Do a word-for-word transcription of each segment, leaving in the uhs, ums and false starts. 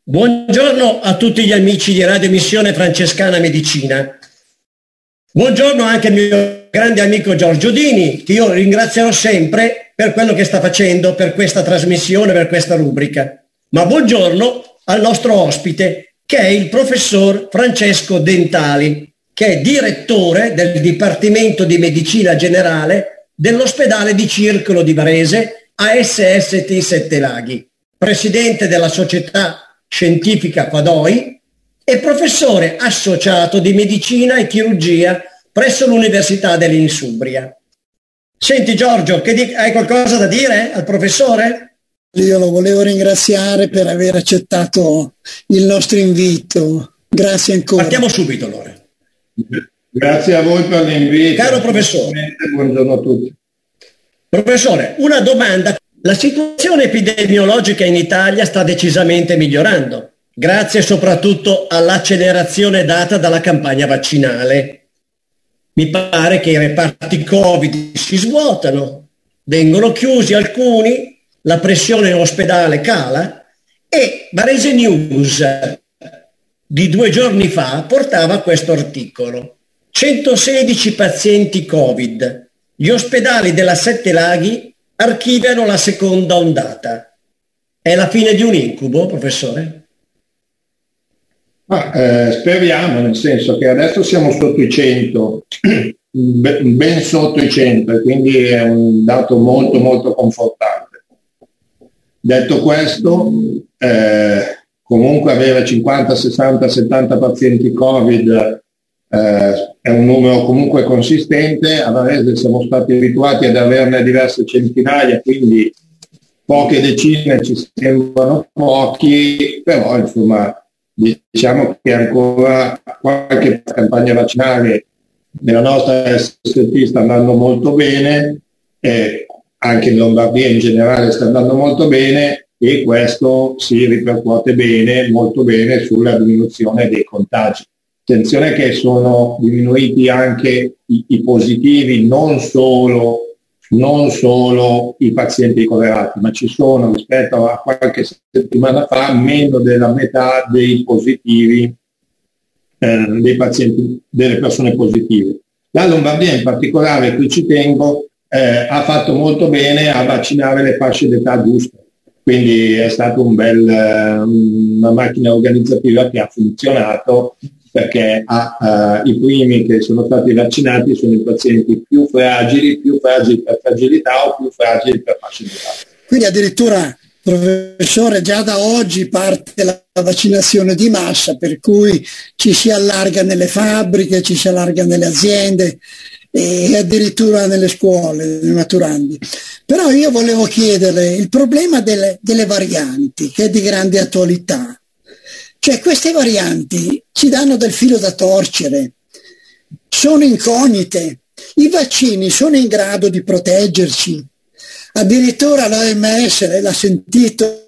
Buongiorno a tutti gli amici di Radio Missione Francescana Medicina. Buongiorno anche al mio grande amico Giorgio Dini, che io ringrazierò sempre per quello che sta facendo per questa trasmissione, per questa rubrica. Ma buongiorno al nostro ospite, che è il professor Francesco Dentali, che è direttore del Dipartimento di Medicina Generale dell'ospedale di Circolo di Varese A S S T Sette Laghi, presidente della società scientifica Fadoi e professore associato di medicina e chirurgia presso l'Università dell'Insubria. Senti Giorgio, che di- hai qualcosa da dire al professore? Io lo volevo ringraziare per aver accettato il nostro invito. Grazie ancora. Partiamo subito allora. Grazie a voi per l'invito. Caro professore. Buongiorno a tutti. Professore, una domanda. La situazione epidemiologica in Italia sta decisamente migliorando, grazie soprattutto all'accelerazione data dalla campagna vaccinale. Mi pare che i reparti Covid si svuotano, vengono chiusi alcuni, la pressione in ospedale cala e Varese News di due giorni fa portava questo articolo. centosedici pazienti Covid. Gli ospedali della Sette Laghi archiviano la seconda ondata. È la fine di un incubo, professore? Ah, eh, speriamo, nel senso che adesso siamo sotto i cento, ben sotto i cento, e quindi è un dato molto molto confortante. Detto questo, eh, comunque avere cinquanta, sessanta, settanta pazienti Covid eh, è un numero comunque consistente. A Varese siamo stati abituati ad averne diverse centinaia, quindi poche decine ci sembrano pochi, però insomma diciamo che ancora qualche campagna vaccinale nella nostra S S T sta andando molto bene, e anche in Lombardia in generale sta andando molto bene, e questo si ripercuote bene, molto bene, sulla diminuzione dei contagi. Attenzione che sono diminuiti anche i, i positivi, non solo, non solo i pazienti ricoverati, ma ci sono rispetto a qualche settimana fa meno della metà dei positivi, eh, dei pazienti, delle persone positive. La Lombardia in particolare, qui ci tengo, eh, ha fatto molto bene a vaccinare le fasce d'età giuste, quindi è stata un bel, una macchina organizzativa che ha funzionato, perché ha, uh, i primi che sono stati vaccinati sono i pazienti più fragili, più fragili per fragilità o più fragili per facilità. Quindi addirittura, professore, già da oggi parte la vaccinazione di massa, per cui ci si allarga nelle fabbriche, ci si allarga nelle aziende e addirittura nelle scuole, nei maturandi. Però io volevo chiederle il problema delle, delle varianti, che è di grande attualità. Cioè queste varianti ci danno del filo da torcere, sono incognite, i vaccini sono in grado di proteggerci, addirittura l'O M S, lei l'ha sentito,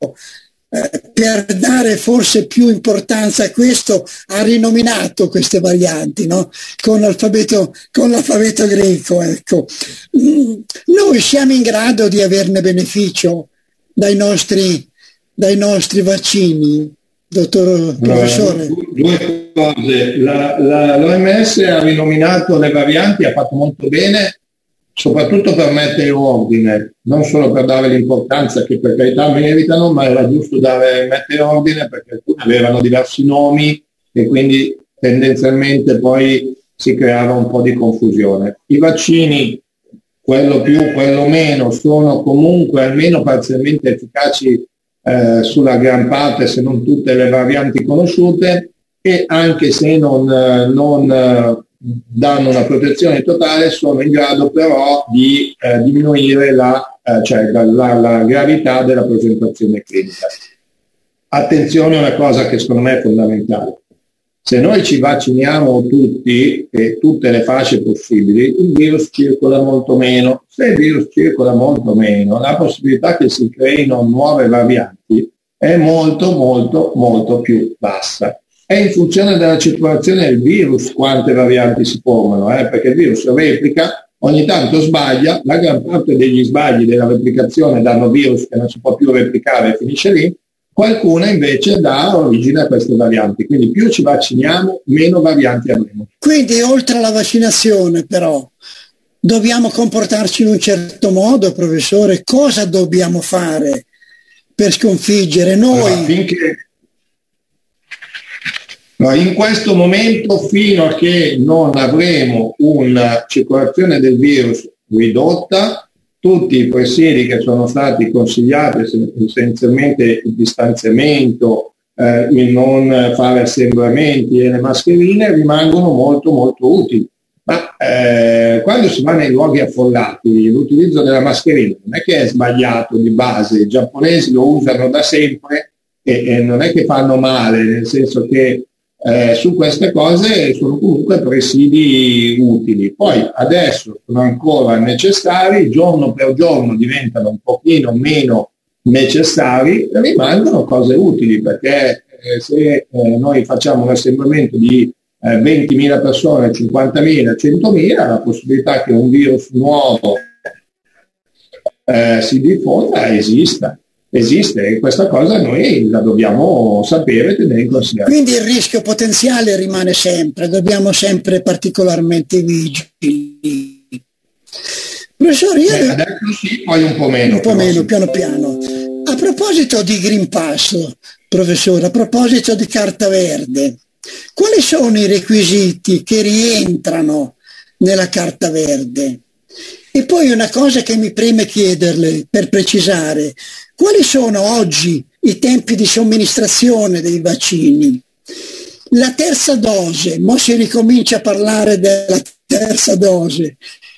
eh, per dare forse più importanza a questo ha rinominato queste varianti, no? Con l'alfabeto, con l'alfabeto greco, ecco. Mm, noi siamo in grado di averne beneficio dai nostri, dai nostri vaccini? Dottor professore. Allora, due cose. La, la, L'O M S ha rinominato le varianti, ha fatto molto bene, soprattutto per mettere ordine, non solo per dare l'importanza che per carità meritano, ma era giusto dare, mettere ordine, perché alcune avevano diversi nomi e quindi tendenzialmente poi si creava un po' di confusione. I vaccini, quello più, quello meno, sono comunque almeno parzialmente efficaci Eh, sulla gran parte, se non tutte, le varianti conosciute, e anche se non, eh, non eh, danno una protezione totale, sono in grado però di eh, diminuire la, eh, cioè, la, la, la gravità della presentazione clinica. Attenzione a una cosa che secondo me è fondamentale: se noi ci vacciniamo tutti e tutte le fasce possibili, il virus circola molto meno. Se il virus circola molto meno, la possibilità che si creino nuove varianti è molto molto molto più bassa. È in funzione della circolazione del virus quante varianti si formano, eh? Perché il virus replica, ogni tanto sbaglia, la gran parte degli sbagli della replicazione danno virus che non si può più replicare e finisce lì, qualcuna invece dà origine a queste varianti. Quindi più ci vacciniamo, meno varianti avremo. Quindi oltre alla vaccinazione però dobbiamo comportarci in un certo modo, professore? Cosa dobbiamo fare per sconfiggere noi? Allora, finché... no, in questo momento, fino a che non avremo una circolazione del virus ridotta, tutti i presidi che sono stati consigliati, essenzialmente il distanziamento, eh, il non fare assembramenti e le mascherine, rimangono molto molto utili. Ma eh, quando si va nei luoghi affollati, l'utilizzo della mascherina non è che è sbagliato di base, i giapponesi lo usano da sempre e, e non è che fanno male, nel senso che Eh, su queste cose sono comunque presidi utili. Poi adesso sono ancora necessari, giorno per giorno diventano un pochino meno necessari, rimangono cose utili, perché eh, se eh, noi facciamo un assembramento di eh, ventimila persone, cinquantamila, centomila, la possibilità che un virus nuovo eh, si diffonda esista. Esiste e questa cosa noi la dobbiamo sapere e tenere in considerazione. Quindi il rischio potenziale rimane sempre, dobbiamo sempre particolarmente vigili. Professore, io... eh, adesso sì, poi un po' meno. Un po' meno, sì. Piano piano. A proposito di Green Pass, professore, a proposito di carta verde, quali sono i requisiti che rientrano nella carta verde? E poi una cosa che mi preme chiederle per precisare: quali sono oggi i tempi di somministrazione dei vaccini? La terza dose, mo si ricomincia a parlare della terza dose,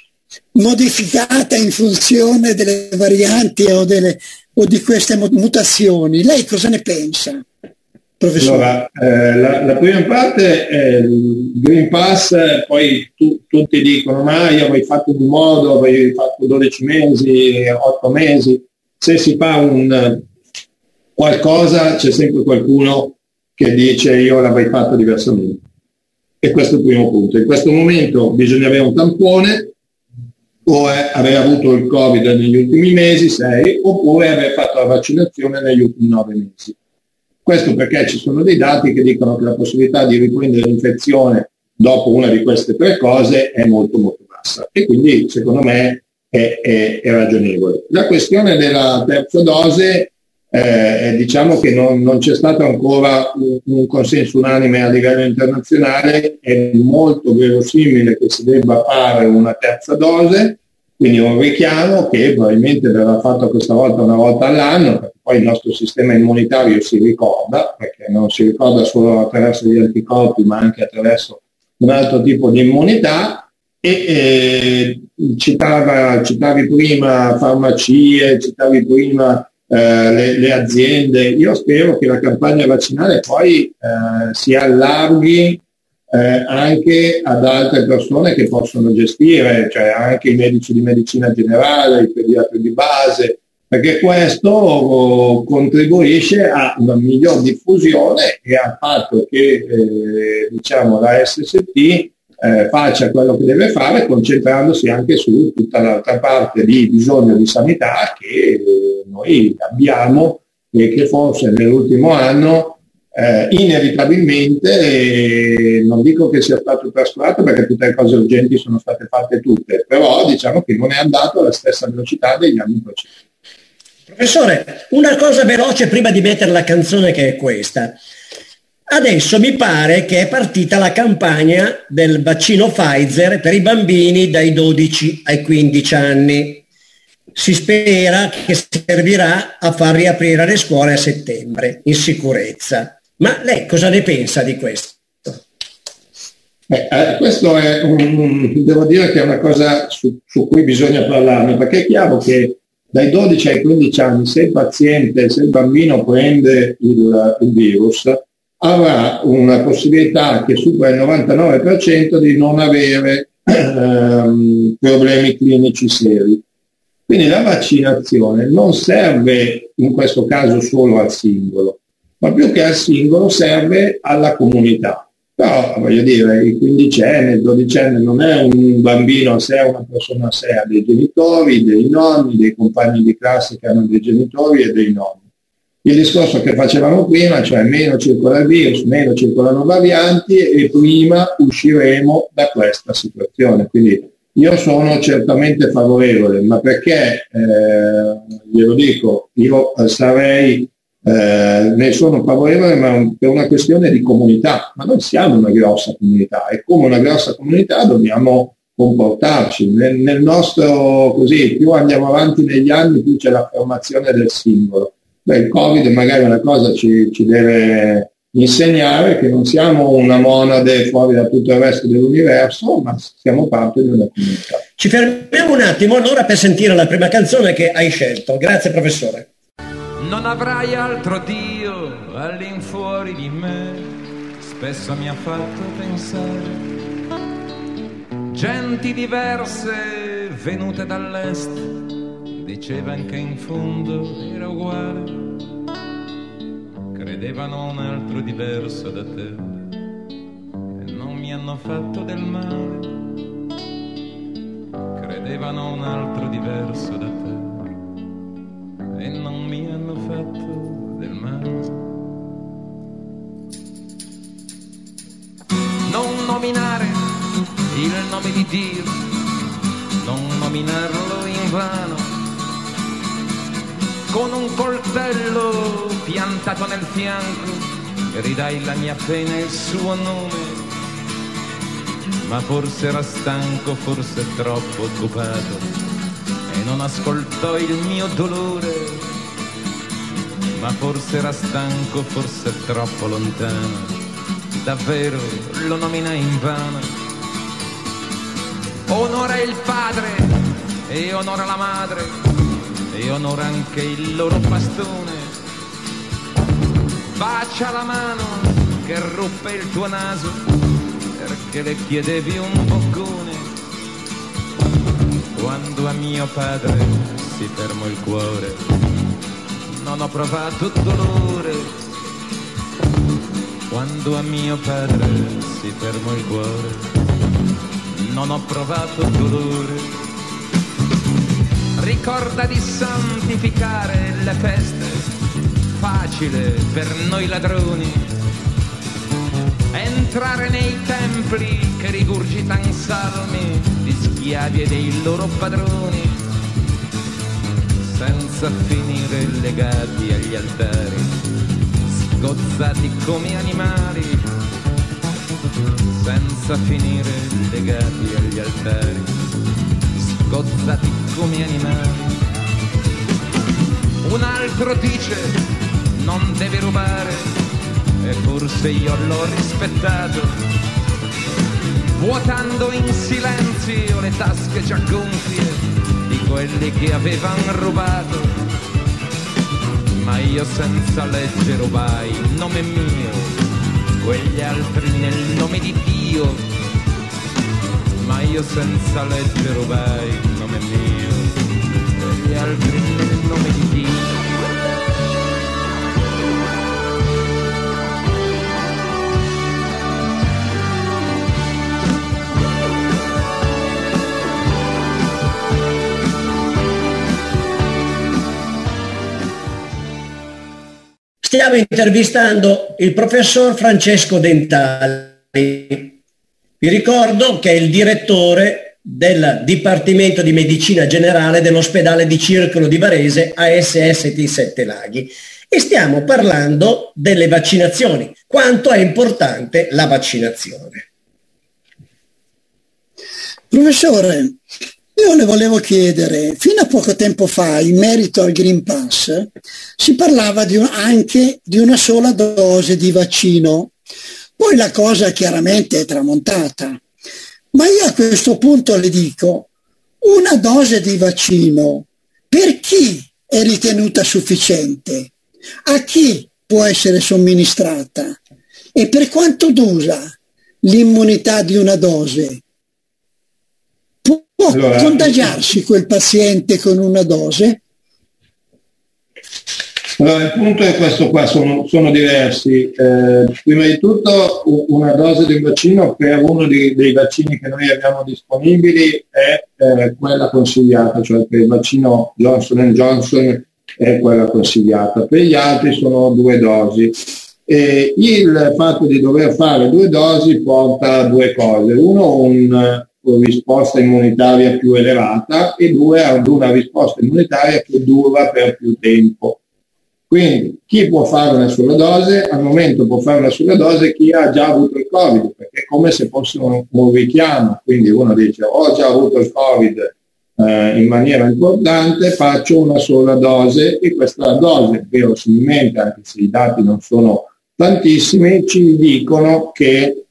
modificata in funzione delle varianti o, delle, o di queste mutazioni. Lei cosa ne pensa, professore? Allora, eh, la, la prima parte è il Green Pass, poi tu, tutti dicono ma io avrei fatto in un modo, avrei fatto dodici mesi, otto mesi. Se si fa un qualcosa c'è sempre qualcuno che dice io l'avrei fatto diversamente. E questo è il primo punto. In questo momento bisogna avere un tampone, o aver avuto il Covid negli ultimi mesi, sei, oppure aver fatto la vaccinazione negli ultimi nove mesi. Questo perché ci sono dei dati che dicono che la possibilità di riprendere l'infezione dopo una di queste tre cose è molto molto bassa. E quindi secondo me È, è, è ragionevole. La questione della terza dose, eh, diciamo che non, non c'è stato ancora un, un consenso unanime a livello internazionale, è molto verosimile che si debba fare una terza dose, quindi un richiamo che probabilmente verrà fatto questa volta una volta all'anno, perché poi il nostro sistema immunitario si ricorda, perché non si ricorda solo attraverso gli anticorpi ma anche attraverso un altro tipo di immunità. E eh, citava, citavi prima farmacie, citavi prima eh, le, le aziende. Io spero che la campagna vaccinale poi eh, si allarghi eh, anche ad altre persone che possono gestire, cioè anche i medici di medicina generale, i pediatri di base, perché questo contribuisce a una miglior diffusione e al fatto che eh, diciamo la S S T Eh, faccia quello che deve fare, concentrandosi anche su tutta l'altra parte di bisogno di sanità che eh, noi abbiamo e che forse nell'ultimo anno eh, inevitabilmente, eh, non dico che sia stato trascurato perché tutte le cose urgenti sono state fatte tutte, però diciamo che non è andato alla stessa velocità degli anni precedenti. Professore, una cosa veloce prima di mettere la canzone, che è questa. Adesso mi pare che è partita la campagna del vaccino Pfizer per i bambini dai dodici ai quindici anni. Si spera che servirà a far riaprire le scuole a settembre in sicurezza. Ma lei cosa ne pensa di questo? Eh, eh, questo è un, devo dire che è una cosa su, su cui bisogna parlarne, perché è chiaro che dai dodici ai quindici anni, se il paziente, se il bambino prende il, il virus, avrà una possibilità che supera il novantanove per cento di non avere ehm, problemi clinici seri. Quindi la vaccinazione non serve in questo caso solo al singolo, ma più che al singolo serve alla comunità. Però voglio dire, il quindicenne, il dodicenne non è un bambino a sé, una persona a sé, ha dei genitori, dei nonni, dei compagni di classe che hanno dei genitori e dei nonni. il discorso che facevamo prima, cioè meno circola il virus, meno circolano varianti e prima usciremo da questa situazione. Quindi io sono certamente favorevole, ma perché, eh, glielo dico, io sarei, eh, ne sono favorevole, ma per una questione di comunità. Ma noi siamo una grossa comunità e come una grossa comunità dobbiamo comportarci. Nel, nel nostro, così, più andiamo avanti negli anni, più c'è la formazione del singolo. Beh, il Covid magari una cosa ci, ci deve insegnare, che non siamo una monade fuori da tutto il resto dell'universo, ma siamo parte di una comunità. Ci fermiamo un attimo allora per sentire la prima canzone che hai scelto. Grazie professore. Non avrai altro Dio all'infuori di me, spesso mi ha fatto pensare. Genti diverse venute dall'est dicevano che in fondo era uguale, credevano un altro diverso da te e non mi hanno fatto del male, credevano un altro diverso da te e non mi hanno fatto del male. Non nominare il nome di Dio, non nominarlo in vano, con un coltello piantato nel fianco ridai la mia pena e il suo nome, ma forse era stanco, forse troppo occupato e non ascoltò il mio dolore, ma forse era stanco, forse troppo lontano, davvero lo nominai invano. Onora il padre e onora la madre e onora anche il loro bastone, bacia la mano che ruppe il tuo naso perché le chiedevi un boccone. Quando a mio padre si fermò il cuore non ho provato dolore, quando a mio padre si fermò il cuore non ho provato dolore. Ricorda di santificare le feste, facile per noi ladroni, entrare nei templi che rigurgitan salmi di schiavi e dei loro padroni, senza finire legati agli altari, sgozzati come animali, senza finire legati agli altari, sgozzati come animali. Un altro dice non devi rubare e forse io l'ho rispettato, vuotando in silenzio le tasche già gonfie di quelli che avevano rubato, ma io senza legge rubai il nome mio, quegli altri nel nome di Dio, ma io senza legge rubai il nome mio, e gli altri nel nome di Dio. Stiamo intervistando il professor Francesco Dentali. Vi ricordo che è il direttore del Dipartimento di Medicina Generale dell'ospedale di Circolo di Varese A S S T Sette Laghi e stiamo parlando delle vaccinazioni. Quanto è importante la vaccinazione? Professore, io le volevo chiedere, fino a poco tempo fa, in merito al Green Pass, si parlava di un, anche di una sola dose di vaccino. Poi la cosa chiaramente è tramontata. Ma io a questo punto le dico, una dose di vaccino per chi è ritenuta sufficiente? A chi può essere somministrata? E per quanto dura l'immunità di una dose? Può allora, contagiarsi quel paziente con una dose? Allora, il punto è questo qua, sono, sono diversi. Eh, prima di tutto una dose di vaccino per uno di, dei vaccini che noi abbiamo disponibili è eh, quella consigliata, cioè per il vaccino Johnson and Johnson è quella consigliata. Per gli altri sono due dosi. E il fatto di dover fare due dosi porta a due cose: uno, un, una risposta immunitaria più elevata, e due, ad una risposta immunitaria che dura per più tempo. Quindi chi può fare una sola dose? Al momento può fare una sola dose chi ha già avuto il Covid, perché è come se fosse un, un richiamo. Quindi uno dice: ho già avuto il Covid eh, in maniera importante, faccio una sola dose, e questa dose verosimilmente, anche se i dati non sono tantissimi, ci dicono che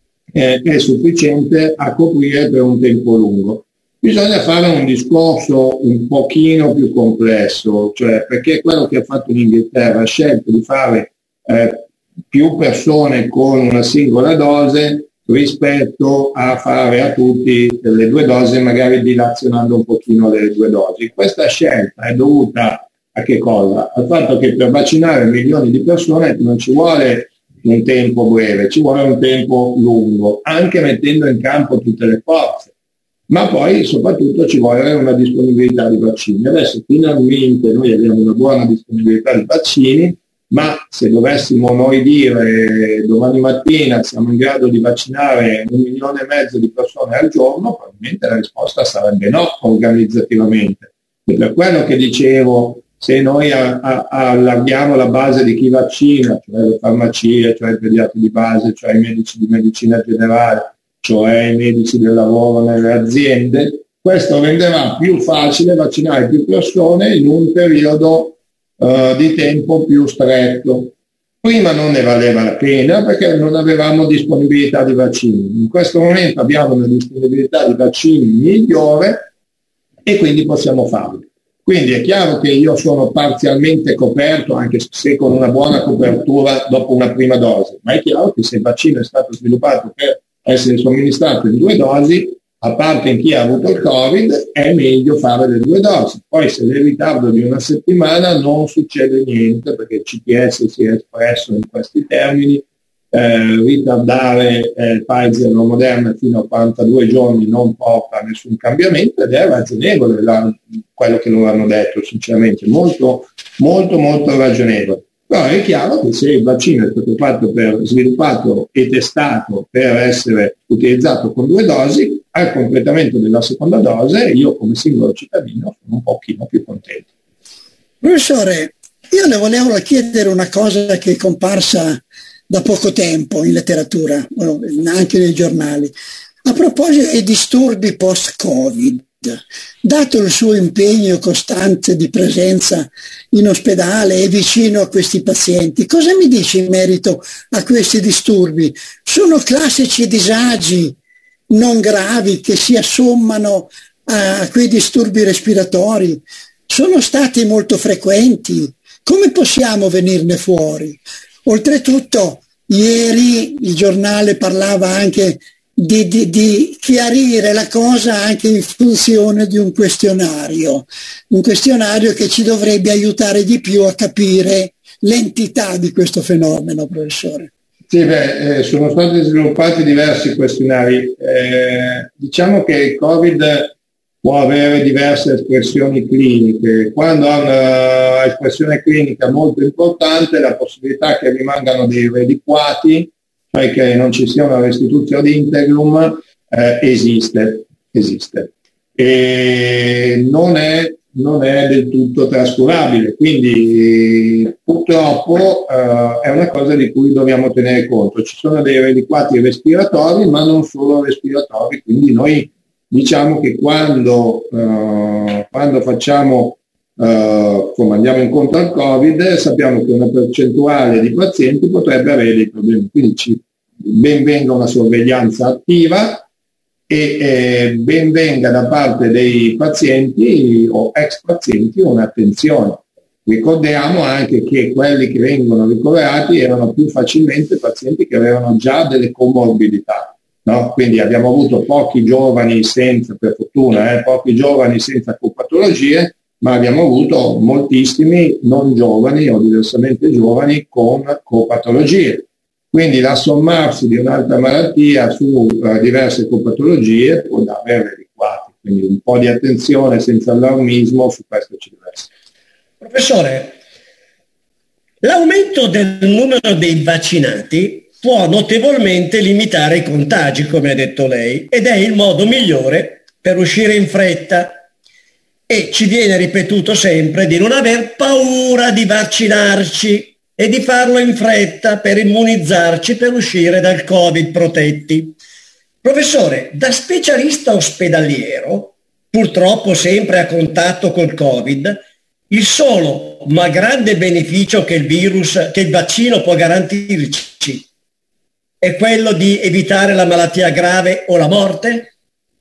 eh, è sufficiente a coprire per un tempo lungo. Bisogna fare un discorso un pochino più complesso, cioè perché quello che ha fatto l'Inghilterra ha scelto di fare eh, più persone con una singola dose rispetto a fare a tutti le due dosi, magari dilazionando un pochino le due dosi. Questa scelta è dovuta a che cosa? Al fatto che per vaccinare milioni di persone non ci vuole un tempo breve, ci vuole un tempo lungo, anche mettendo in campo tutte le forze. Ma poi soprattutto ci vuole una disponibilità di vaccini. Adesso finalmente noi abbiamo una buona disponibilità di vaccini, ma se dovessimo noi dire domani mattina siamo in grado di vaccinare un milione e mezzo di persone al giorno, probabilmente la risposta sarebbe no organizzativamente. E per quello che dicevo, se noi a, a, allarghiamo la base di chi vaccina, cioè le farmacie, cioè i pediatri di base, cioè i medici di medicina generale, cioè i medici del lavoro nelle aziende, questo renderà più facile vaccinare più persone in un periodo uh, di tempo più stretto. Prima non ne valeva la pena perché non avevamo disponibilità di vaccini. In questo momento abbiamo una disponibilità di vaccini migliore e quindi possiamo farlo. Quindi è chiaro che io sono parzialmente coperto, anche se con una buona copertura dopo una prima dose, ma è chiaro che se il vaccino è stato sviluppato per essere somministrato in due dosi, a parte in chi ha avuto il Covid, è meglio fare le due dosi. Poi se nel ritardo di una settimana non succede niente, perché il C T S si è espresso in questi termini: eh, ritardare eh, Pfizer o Moderna fino a quarantadue giorni non porta a nessun cambiamento, ed è ragionevole la, quello che loro hanno detto, sinceramente, molto, molto, molto ragionevole. Però è chiaro che se il vaccino è stato fatto per, sviluppato e testato per essere utilizzato con due dosi, al completamento della seconda dose io come singolo cittadino sono un pochino più contento. Professore, io le volevo chiedere una cosa che è comparsa da poco tempo in letteratura, anche nei giornali, a proposito dei disturbi post-Covid. Dato il suo impegno costante di presenza in ospedale e vicino a questi pazienti, cosa mi dice in merito a questi disturbi? Sono classici disagi non gravi che si assommano a quei disturbi respiratori? Sono stati molto frequenti? Come possiamo venirne fuori? Oltretutto, ieri il giornale parlava anche Di, di, di chiarire la cosa anche in funzione di un questionario, un questionario che ci dovrebbe aiutare di più a capire l'entità di questo fenomeno, professore. Sì, beh, eh, sono stati sviluppati diversi questionari. Eh, diciamo che il Covid può avere diverse espressioni cliniche. Quando ha una espressione clinica molto importante, la possibilità che rimangano dei reliquati, cioè che non ci sia una restituzione di integrum, eh, esiste, esiste. E non è, non è del tutto trascurabile, quindi purtroppo eh, è una cosa di cui dobbiamo tenere conto. Ci sono dei reliquati respiratori, ma non solo respiratori, quindi noi diciamo che quando, eh, quando facciamo Uh, come andiamo incontro al Covid, sappiamo che una percentuale di pazienti potrebbe avere dei problemi, quindi ci, ben venga una sorveglianza attiva e eh, ben venga da parte dei pazienti o ex pazienti un'attenzione. Ricordiamo anche che quelli che vengono ricoverati erano più facilmente pazienti che avevano già delle comorbidità, no? Quindi abbiamo avuto pochi giovani senza, per fortuna, eh, pochi giovani senza copatologie, ma abbiamo avuto moltissimi non giovani o diversamente giovani con copatologie. Quindi l'assommarsi di un'altra malattia su uh, diverse copatologie può avere reliquati, quindi un po' di attenzione senza allarmismo su questo ci deve essere. Professore, l'aumento del numero dei vaccinati può notevolmente limitare i contagi, come ha detto lei, ed è il modo migliore per uscire in fretta. E ci viene ripetuto sempre di non aver paura di vaccinarci e di farlo in fretta per immunizzarci, per uscire dal Covid protetti. Professore, da specialista ospedaliero, purtroppo sempre a contatto col Covid, il solo ma grande beneficio che il virus, che il vaccino può garantirci è quello di evitare la malattia grave o la morte?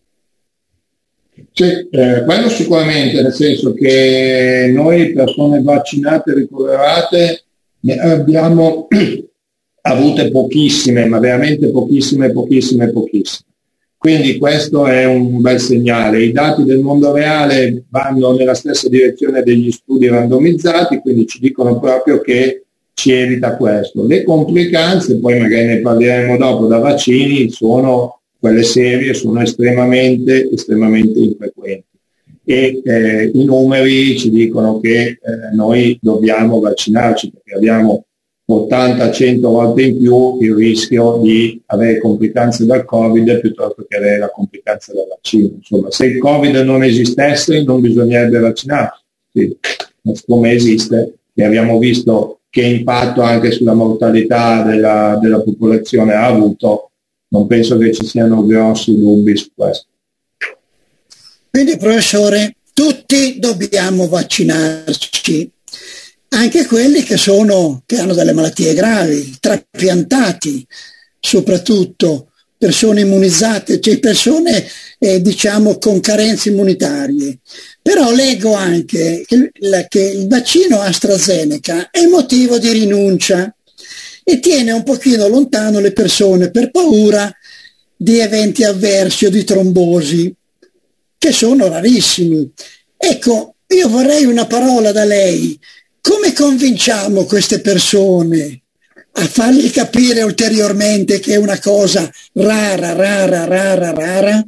Sì, eh, quello sicuramente, nel senso che noi persone vaccinate e ricoverate ne abbiamo avute pochissime, ma veramente pochissime, pochissime, pochissime. Quindi questo è un bel segnale. I dati del mondo reale vanno nella stessa direzione degli studi randomizzati, quindi ci dicono proprio che ci evita questo. Le complicanze, poi magari ne parleremo dopo, da vaccini sono quelle serie, sono estremamente, estremamente infrequenti. E eh, i numeri ci dicono che eh, noi dobbiamo vaccinarci perché abbiamo ottanta cento volte in più il rischio di avere complicanze dal Covid piuttosto che avere la complicanza dal vaccino. Insomma, se il Covid non esistesse non bisognerebbe vaccinarsi, sì, come esiste, e abbiamo visto che impatto anche sulla mortalità della, della popolazione ha avuto, non penso che ci siano grossi dubbi su questo. Quindi, professore, tutti dobbiamo vaccinarci, anche quelli che sono che hanno delle malattie gravi, trapiantati, soprattutto persone immunizzate, cioè persone eh, diciamo con carenze immunitarie. Però leggo anche che, che il vaccino AstraZeneca è motivo di rinuncia e tiene un pochino lontano le persone per paura di eventi avversi o di trombosi, che sono rarissimi. Ecco, io vorrei una parola da lei. Come convinciamo queste persone a fargli capire ulteriormente che è una cosa rara, rara, rara, rara?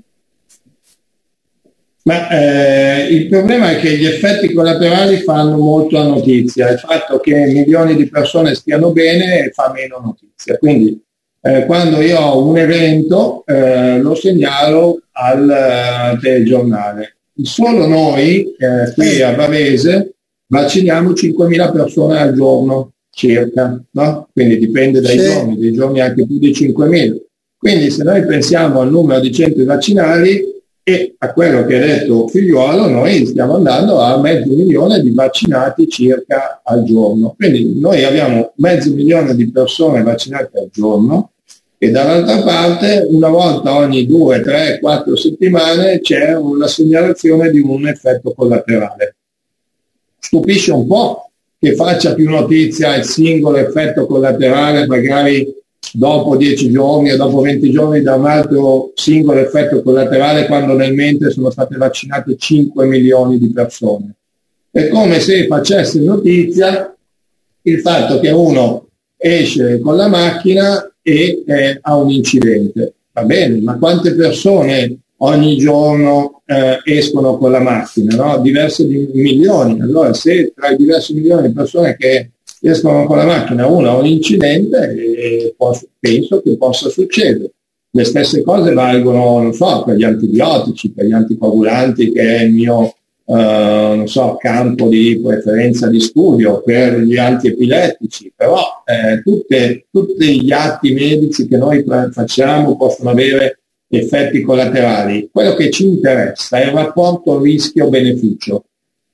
Ma eh, il problema è che gli effetti collaterali fanno molto la notizia. Il fatto che milioni di persone stiano bene fa meno notizia. Quindi eh, quando io ho un evento eh, lo segnalo al uh, telegiornale. Solo noi eh, qui a Varese vacciniamo cinquemila persone al giorno circa, no? Quindi dipende dai sì. giorni, dei giorni anche più di cinquemila. Quindi se noi pensiamo al numero di centri vaccinali e a quello che ha detto Figliuolo, noi stiamo andando a mezzo milione di vaccinati circa al giorno. Quindi noi abbiamo mezzo milione di persone vaccinate al giorno e dall'altra parte una volta ogni due, tre, quattro settimane c'è una segnalazione di un effetto collaterale. Stupisce un po' che faccia più notizia il singolo effetto collaterale, magari dopo dieci giorni o dopo venti giorni da un altro singolo effetto collaterale, quando nel mentre sono state vaccinate cinque milioni di persone. È come se facesse notizia il fatto che uno esce con la macchina e eh, ha un incidente. Va bene, ma quante persone ogni giorno eh, escono con la macchina, no? Diverse di milioni. Allora se tra i diversi milioni di persone che escono con la macchina uno ha un incidente, eh, posso, penso che possa succedere. Le stesse cose valgono, non so, per gli antibiotici, per gli anticoagulanti, che è il mio eh, non so, campo di preferenza di studio, per gli antiepilettici, però eh, tutte, tutti gli atti medici che noi facciamo possono avere effetti collaterali. Quello che ci interessa è il rapporto rischio-beneficio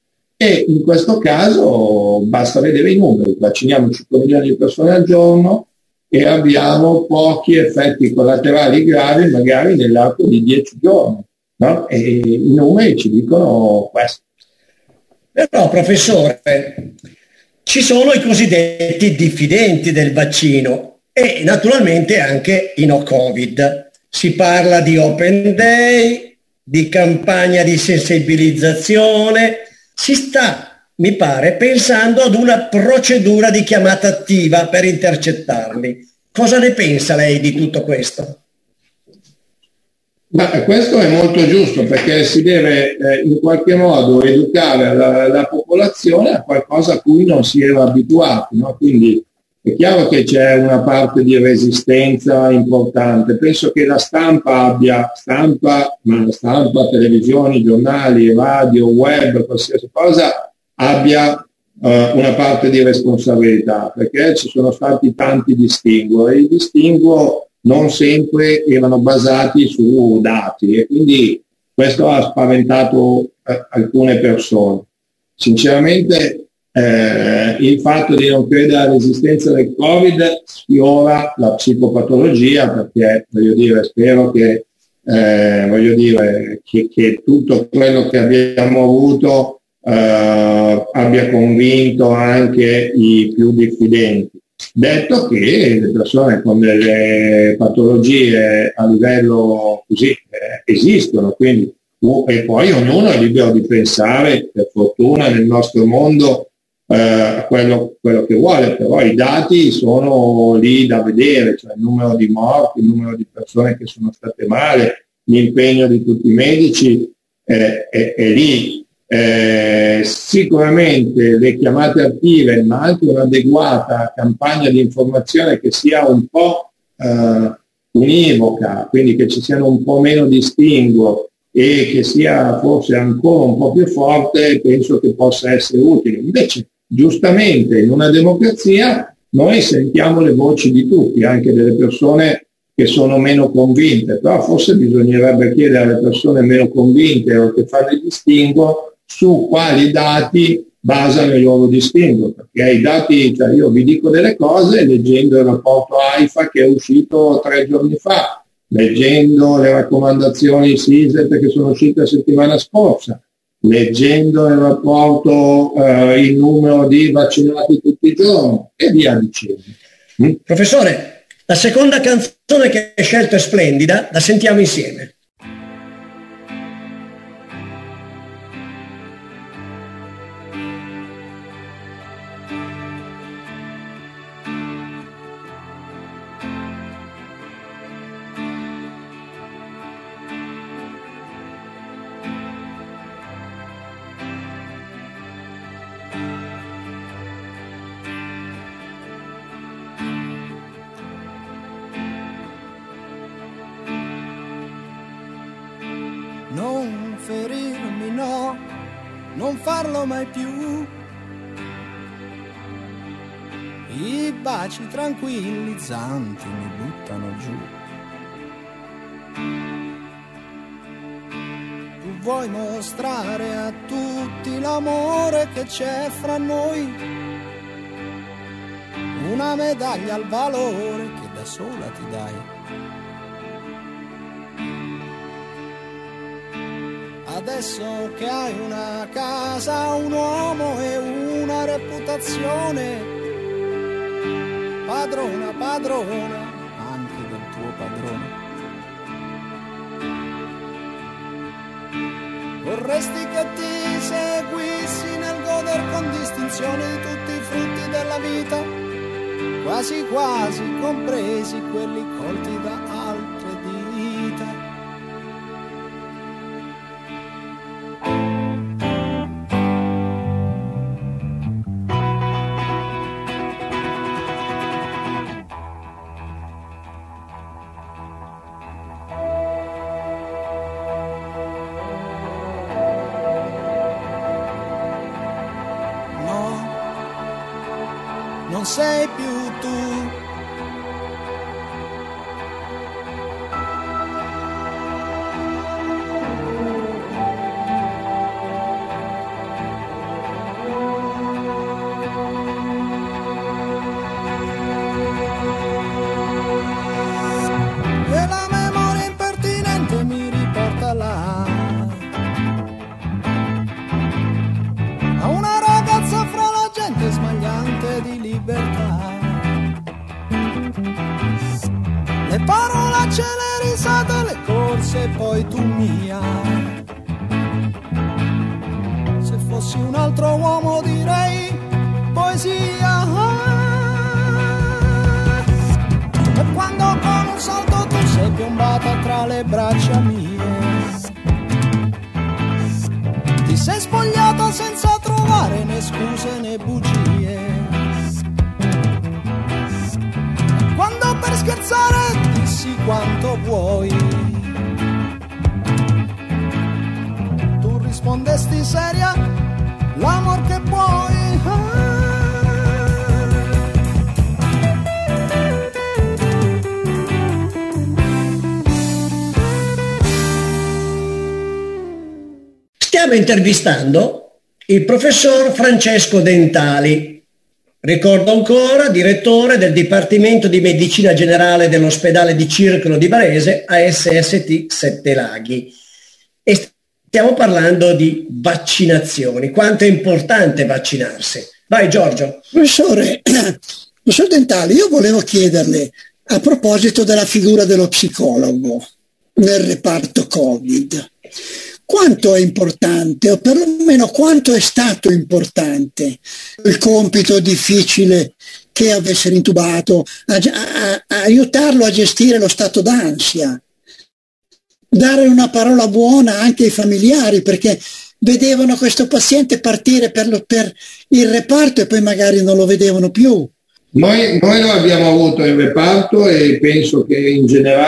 e in questo caso basta vedere i numeri. Vacciniamo cinque milioni di persone al giorno e abbiamo pochi effetti collaterali gravi magari nell'arco di dieci giorni, no? E i numeri ci dicono questo. Però professore, ci sono i cosiddetti diffidenti del vaccino e naturalmente anche i no Covid. Si parla di open day, di campagna di sensibilizzazione, si sta, mi pare, pensando ad una procedura di chiamata attiva per intercettarli. Cosa ne pensa lei di tutto questo? Ma questo è molto giusto, perché si deve eh, in qualche modo educare la, la popolazione a qualcosa a cui non si era abituati, no? Quindi è chiaro che c'è una parte di resistenza importante. Penso che la stampa abbia, stampa, ma stampa, televisioni, giornali, radio, web, qualsiasi cosa, abbia uh, una parte di responsabilità, perché ci sono stati tanti distinguo e i distinguo non sempre erano basati su dati e quindi questo ha spaventato eh, alcune persone. Sinceramente eh, il fatto di non credere alla resistenza del Covid sfiora la psicopatologia, perché voglio dire, spero che, eh, voglio dire, che, che tutto quello che abbiamo avuto eh, abbia convinto anche i più diffidenti. Detto che le persone con delle patologie a livello così eh, esistono, quindi e poi ognuno è libero di pensare, per fortuna nel nostro mondo, eh, quello, quello che vuole, però i dati sono lì da vedere, cioè il numero di morti, il numero di persone che sono state male, l'impegno di tutti i medici eh, è, è lì. Eh, sicuramente le chiamate attive, ma anche un'adeguata campagna di informazione che sia un po' eh, univoca, quindi che ci siano un po' meno distinguo e che sia forse ancora un po' più forte, penso che possa essere utile. Invece, giustamente, in una democrazia noi sentiamo le voci di tutti, anche delle persone che sono meno convinte, però forse bisognerebbe chiedere alle persone meno convinte o che fanno il distinguo su quali dati basano il loro distinguo, perché i dati, cioè io vi dico delle cose leggendo il rapporto AIFA che è uscito tre giorni fa, leggendo le raccomandazioni S I S E T che sono uscite la settimana scorsa, leggendo il rapporto, eh, il numero di vaccinati tutti i giorni e via dicendo. Mm? Professore, la seconda canzone che hai scelto è splendida, la sentiamo insieme. Non ferirmi, no, non farlo mai più. I baci tranquillizzanti mi buttano giù. Tu vuoi mostrare a tutti l'amore che c'è fra noi, una medaglia al valore che da sola ti dai. Adesso che hai una casa, un uomo e una reputazione, padrona, padrona, anche del tuo padrone. Vorresti che ti seguissi nel goder con distinzione di tutti i frutti della vita, quasi quasi compresi quelli colti da altre dita. Non sei più tu. E la memoria impertinente mi riporta là a una ragazza fra la gente smagliante di libertà. Le parolacce, le risate, le corse e poi tu mia. Se fossi un altro uomo direi poesia. E quando con un salto tu sei piombata tra le braccia mie. Ti sei spogliata senza trovare né scuse né bugie. Quando per scherzare dissi quanto vuoi, tu rispondesti seria, l'amor che puoi. Stiamo intervistando il professor Francesco Dentali, ricordo ancora, direttore del Dipartimento di Medicina Generale dell'Ospedale di Circolo di Varese, A S S T Sette Laghi. E stiamo parlando di vaccinazioni. Quanto è importante vaccinarsi? Vai Giorgio. Professore, professor Dentali, io volevo chiederle, a proposito della figura dello psicologo nel reparto Covid, quanto è importante, o perlomeno quanto è stato importante, il compito difficile che è essere intubato, a, a, a aiutarlo a gestire lo stato d'ansia, dare una parola buona anche ai familiari, perché vedevano questo paziente partire per, lo, per il reparto e poi magari non lo vedevano più. Noi, noi lo abbiamo avuto in reparto e penso che in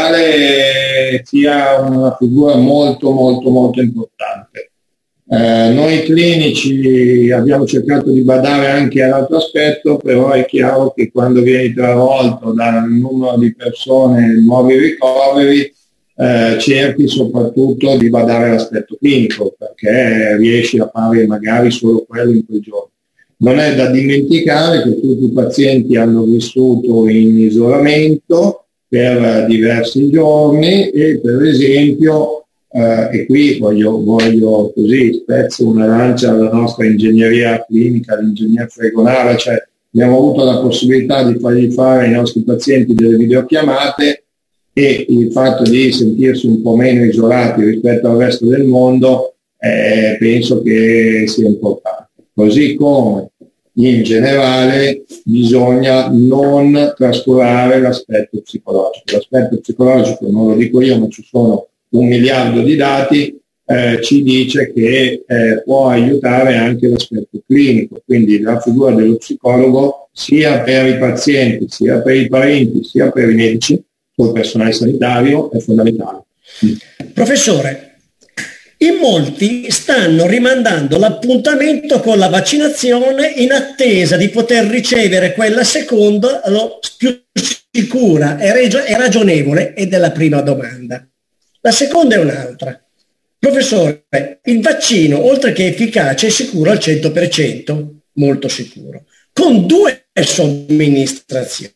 generale sia una figura molto molto molto importante. Eh, noi clinici abbiamo cercato di badare anche all'altro aspetto, però è chiaro che quando vieni travolto dal numero di persone, nuovi ricoveri, eh, cerchi soprattutto di badare all'aspetto clinico, perché riesci a fare magari solo quello in quei giorni. Non è da dimenticare che tutti i pazienti hanno vissuto in isolamento per diversi giorni e per esempio, eh, e qui voglio, voglio così spezzo una lancia alla nostra ingegneria clinica, l'ingegner Fregonara, cioè abbiamo avuto la possibilità di fargli fare ai nostri pazienti delle videochiamate e il fatto di sentirsi un po' meno isolati rispetto al resto del mondo eh, penso che sia importante. Così come in generale bisogna non trascurare l'aspetto psicologico. L'aspetto psicologico, non lo dico io, ma ci sono un miliardo di dati, eh, ci dice che eh, può aiutare anche l'aspetto clinico. Quindi la figura dello psicologo sia per i pazienti, sia per i parenti, sia per i medici o il personale sanitario è fondamentale. Professore, in molti stanno rimandando l'appuntamento con la vaccinazione in attesa di poter ricevere quella seconda, più sicura e ragionevole, e della prima domanda. La seconda è un'altra. Professore, il vaccino, oltre che efficace, è sicuro al cento per cento? Molto sicuro. Con due somministrazioni.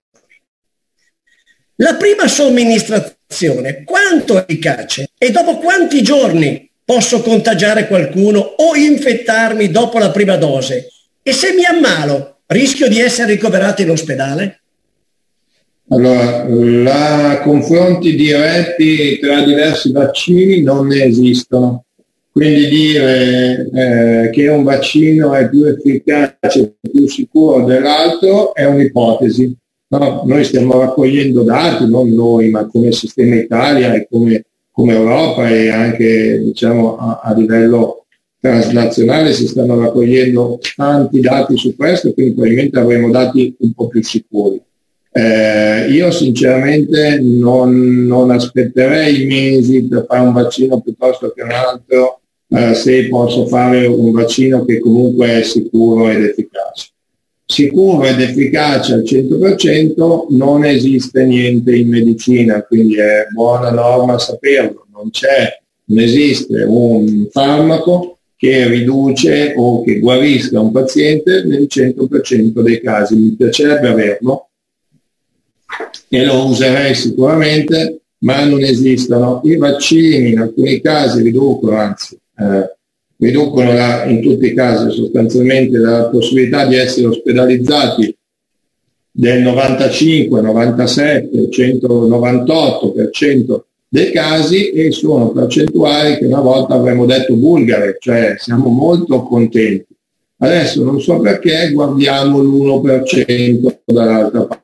La prima somministrazione, quanto è efficace? E dopo quanti giorni posso contagiare qualcuno o infettarmi dopo la prima dose? E se mi ammalo, rischio di essere ricoverato in ospedale? Allora, la confronti diretti tra diversi vaccini non ne esistono. Quindi dire eh, che un vaccino è più efficace, più sicuro dell'altro è un'ipotesi. No, noi stiamo raccogliendo dati, non noi, ma come Sistema Italia e come, come Europa e anche diciamo, a, a livello transnazionale si stanno raccogliendo tanti dati su questo, quindi probabilmente avremo dati un po' più sicuri. Eh, io sinceramente non, non aspetterei mesi per fare un vaccino piuttosto che un altro, eh, se posso fare un vaccino che comunque è sicuro ed efficace. Sicuro ed efficace al cento per cento non esiste niente in medicina, quindi è buona norma saperlo, non c'è, non esiste un farmaco che riduce o che guarisca un paziente nel cento per cento dei casi. Mi piacerebbe averlo e lo userei sicuramente, ma non esistono. I vaccini in alcuni casi riducono, anzi eh, riducono la, in tutti i casi sostanzialmente la possibilità di essere ospedalizzati del novantacinque, novantasette, centonovantotto per cento dei casi e sono percentuali che una volta avremmo detto bulgare, cioè siamo molto contenti. Adesso non so perché guardiamo l'uno per cento dall'altra parte.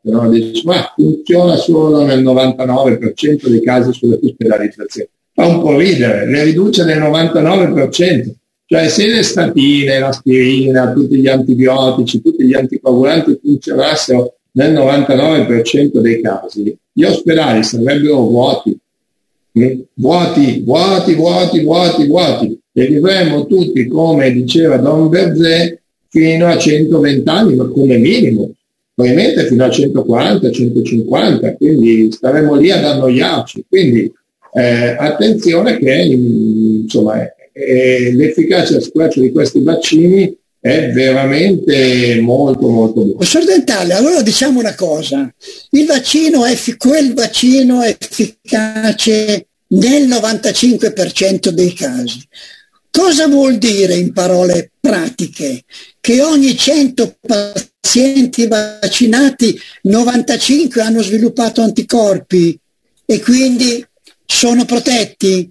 no? Dici, ma funziona solo nel novantanove per cento dei casi sulle ospedalizzazioni. Fa un po' ridere, le riduce del novantanove per cento. Cioè se le statine, l'aspirina, tutti gli antibiotici, tutti gli anticoagulanti funzionassero nel novantanove per cento dei casi, gli ospedali sarebbero vuoti, vuoti, vuoti, vuoti, vuoti, vuoti, e vivremmo tutti, come diceva Don Berzè, fino a centoventi anni, ma come minimo, probabilmente fino a centoquaranta, centocinquanta, quindi staremo lì ad annoiarci. Quindi eh, attenzione che insomma eh, l'efficacia assicurativa di questi vaccini è veramente molto molto buona. Professor Dentale, allora diciamo una cosa, il vaccino è quel vaccino è efficace nel novantacinque per cento dei casi. Cosa vuol dire in parole pratiche? Che ogni cento pazienti vaccinati, novantacinque hanno sviluppato anticorpi e quindi sono protetti?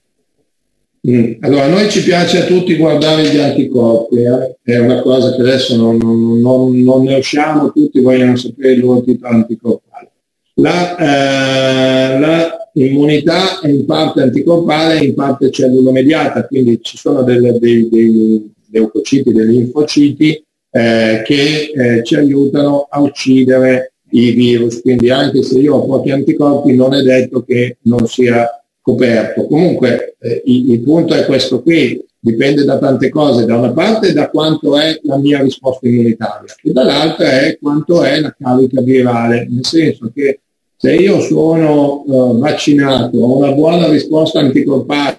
Mm. Allora, a noi ci piace a tutti guardare gli anticorpi, eh? È una cosa che adesso non, non, non ne usciamo, tutti vogliono sapere il loro titolo anticorpale. La, eh, la immunità è in parte anticorpale e in parte cellulomediata, quindi ci sono delle, dei, dei leucociti, dei linfociti eh, che eh, ci aiutano a uccidere i virus, quindi anche se io ho pochi anticorpi non è detto che non sia coperto. Comunque eh, il, il punto è questo qui, dipende da tante cose, da una parte da quanto è la mia risposta immunitaria e dall'altra è quanto è la carica virale, nel senso che se io sono uh, vaccinato, ho una buona risposta anticorpale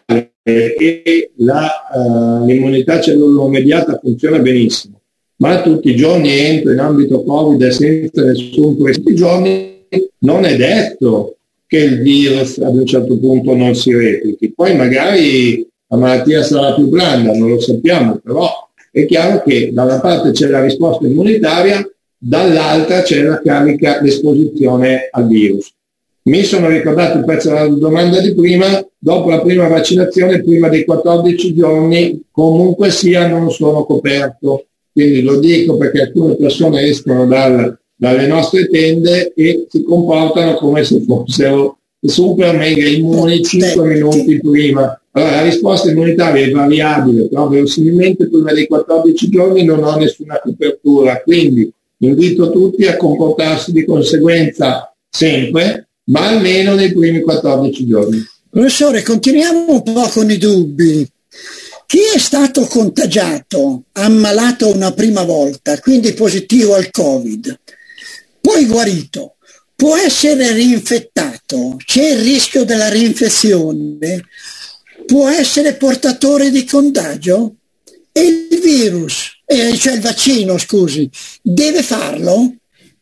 e la, uh, l'immunità cellulomediata funziona benissimo, ma tutti i giorni entro in ambito Covid senza nessun questi giorni, non è detto che il virus ad un certo punto non si replichi. Poi magari la malattia sarà più blanda, non lo sappiamo, però è chiaro che da una parte c'è la risposta immunitaria, dall'altra c'è la carica, l'esposizione al virus. Mi sono ricordato il pezzo della domanda di prima, dopo la prima vaccinazione, prima dei quattordici giorni, comunque sia non sono coperto. Quindi lo dico perché alcune persone escono dal, dalle nostre tende e si comportano come se fossero super mega immuni cinque minuti prima. Allora la risposta immunitaria è variabile, però verosimilmente prima dei quattordici giorni non ho nessuna copertura, quindi invito tutti a comportarsi di conseguenza sempre, ma almeno nei primi quattordici giorni. Professore, continuiamo un po' con i dubbi. Chi è stato contagiato, ammalato una prima volta, quindi positivo al Covid, poi guarito, può essere reinfettato? C'è il rischio della reinfezione? Può essere portatore di contagio? E il virus, eh, cioè il vaccino, scusi, deve farlo?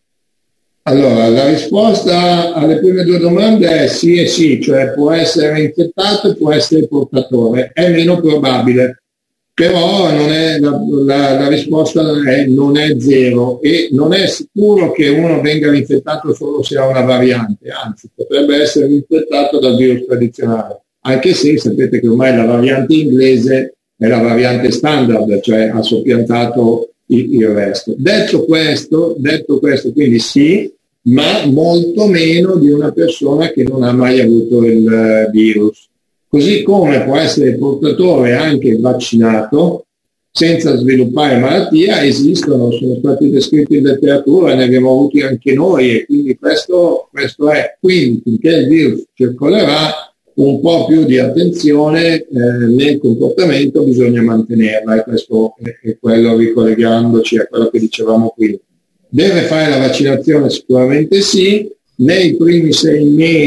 Allora, la risposta alle prime due domande è sì e sì, cioè può essere infettato e può essere portatore, è meno probabile, però non è, la, la, la risposta è, non è zero e non è sicuro che uno venga infettato solo se ha una variante, anzi potrebbe essere infettato dal virus tradizionale, anche se sapete che ormai la variante inglese è la variante standard, cioè ha soppiantato il, il resto. Detto questo, detto questo, quindi sì, ma molto meno di una persona che non ha mai avuto il uh, virus. Così come può essere portatore anche vaccinato senza sviluppare malattia, esistono, sono stati descritti in letteratura, ne abbiamo avuti anche noi e quindi questo, questo è. Quindi finché il virus circolerà, un po' più di attenzione eh, nel comportamento bisogna mantenerla e questo è, è quello, ricollegandoci a quello che dicevamo prima. Deve fare la vaccinazione? Sicuramente sì, nei primi sei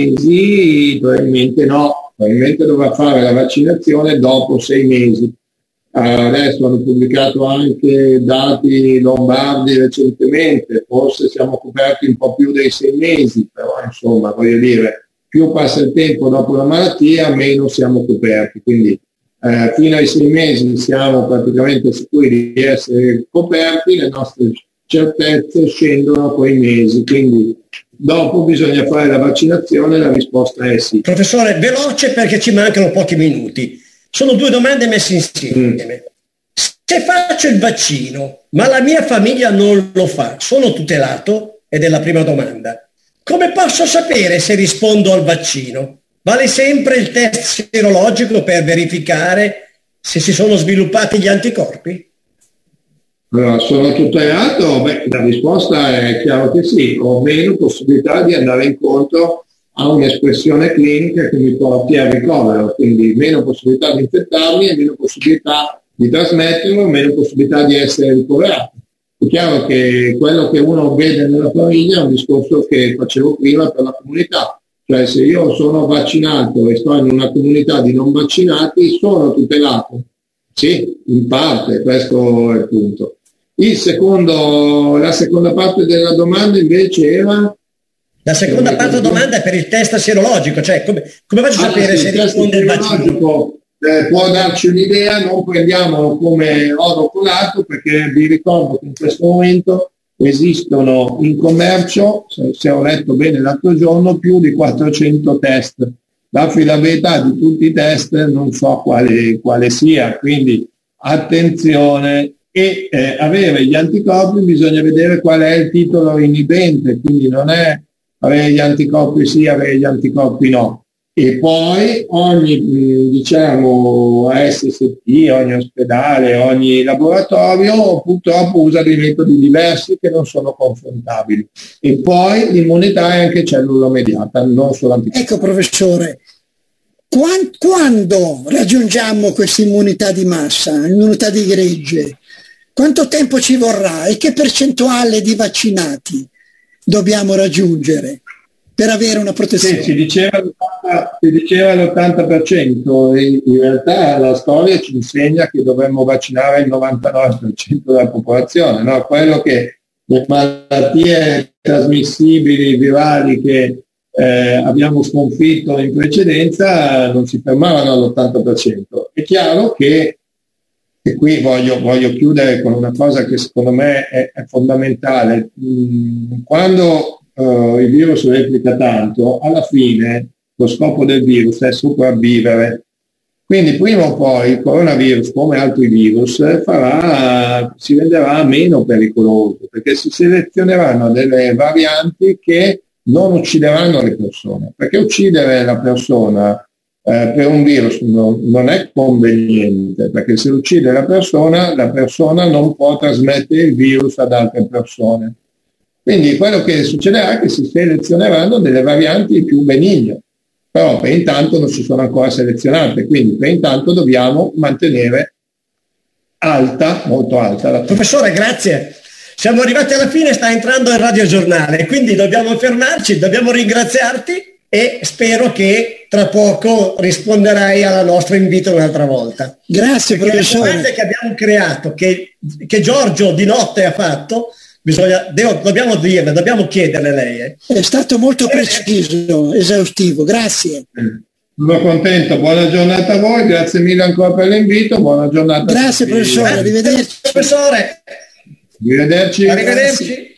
mesi probabilmente no, probabilmente dovrà fare la vaccinazione dopo sei mesi. Adesso hanno pubblicato anche dati lombardi recentemente, forse siamo coperti un po' più dei sei mesi, però insomma voglio dire, più passa il tempo dopo la malattia, meno siamo coperti. Quindi eh, fino ai sei mesi siamo praticamente sicuri di essere coperti, le nostre certezze scendono quei mesi. Quindi dopo bisogna fare la vaccinazione, la risposta è sì. Professore, veloce perché ci mancano pochi minuti. Sono due domande messe insieme. Mm. Se faccio il vaccino, ma la mia famiglia non lo fa, sono tutelato? ed è la prima domanda. Come posso sapere se rispondo al vaccino? Vale sempre il test sierologico per verificare se si sono sviluppati gli anticorpi? Allora, sono tutelato? Beh, la risposta è chiaro che sì, ho meno possibilità di andare incontro a un'espressione clinica che mi porti al ricovero, quindi meno possibilità di infettarmi e meno possibilità di trasmetterlo, meno possibilità di essere ricoverato. È chiaro che quello che uno vede nella famiglia è un discorso che facevo prima per la comunità, cioè se io sono vaccinato e sto in una comunità di non vaccinati, sono tutelato? Sì, in parte, questo è il punto. Il secondo, la seconda parte della domanda invece era... La seconda parte della domanda è per il test sierologico, cioè come, come faccio a ah, sapere sì, se risponde il vaccino? Eh, può darci un'idea, non prendiamolo come oro colato, perché vi ricordo che in questo momento esistono in commercio, se, se ho letto bene l'altro giorno, più di quattrocento test. L'affidabilità di tutti i test non so quale, quale sia, quindi attenzione. E eh, avere gli anticorpi bisogna vedere qual è il titolo inibente, quindi non è avere gli anticorpi sì, avere gli anticorpi no. E poi ogni, diciamo, A S S T, ogni ospedale, ogni laboratorio purtroppo usa dei metodi diversi che non sono confrontabili. E poi l'immunità è anche cellula mediata, non solo anticorpi. Ecco professore, quando raggiungiamo questa immunità di massa, immunità di gregge, quanto tempo ci vorrà e che percentuale di vaccinati dobbiamo raggiungere per avere una protezione? Sì, si diceva, si diceva l'ottanta per cento, e in realtà la storia ci insegna che dovremmo vaccinare il novantanove per cento della popolazione, no? Quello che le malattie trasmissibili, virali che eh, abbiamo sconfitto in precedenza non si fermavano all'ottanta per cento. È chiaro che, e qui voglio, voglio chiudere con una cosa che secondo me è, è fondamentale, quando Uh, il virus replica tanto, alla fine lo scopo del virus è sopravvivere. Quindi prima o poi il coronavirus, come altri virus, farà, si renderà meno pericoloso, perché si selezioneranno delle varianti che non uccideranno le persone, perché uccidere la persona eh, per un virus no, non è conveniente, perché se uccide la persona, la persona non può trasmettere il virus ad altre persone. Quindi quello che succederà è che si selezioneranno delle varianti più benigne, però per intanto non si sono ancora selezionate, quindi per intanto dobbiamo mantenere alta, molto alta la... Professore, grazie. Siamo arrivati alla fine, sta entrando il radiogiornale, quindi dobbiamo fermarci, dobbiamo ringraziarti e spero che tra poco risponderai al nostro invito un'altra volta. Grazie, perché professore. Le domande che abbiamo creato, che, che Giorgio di notte ha fatto, Bisogna, devo, dobbiamo dirle, dobbiamo chiederle lei. Eh. È stato molto preciso, esaustivo, grazie. Sono contento, buona giornata a voi, grazie mille ancora per l'invito, buona giornata. Grazie professore, arrivederci. Professore. Arrivederci. Arrivederci.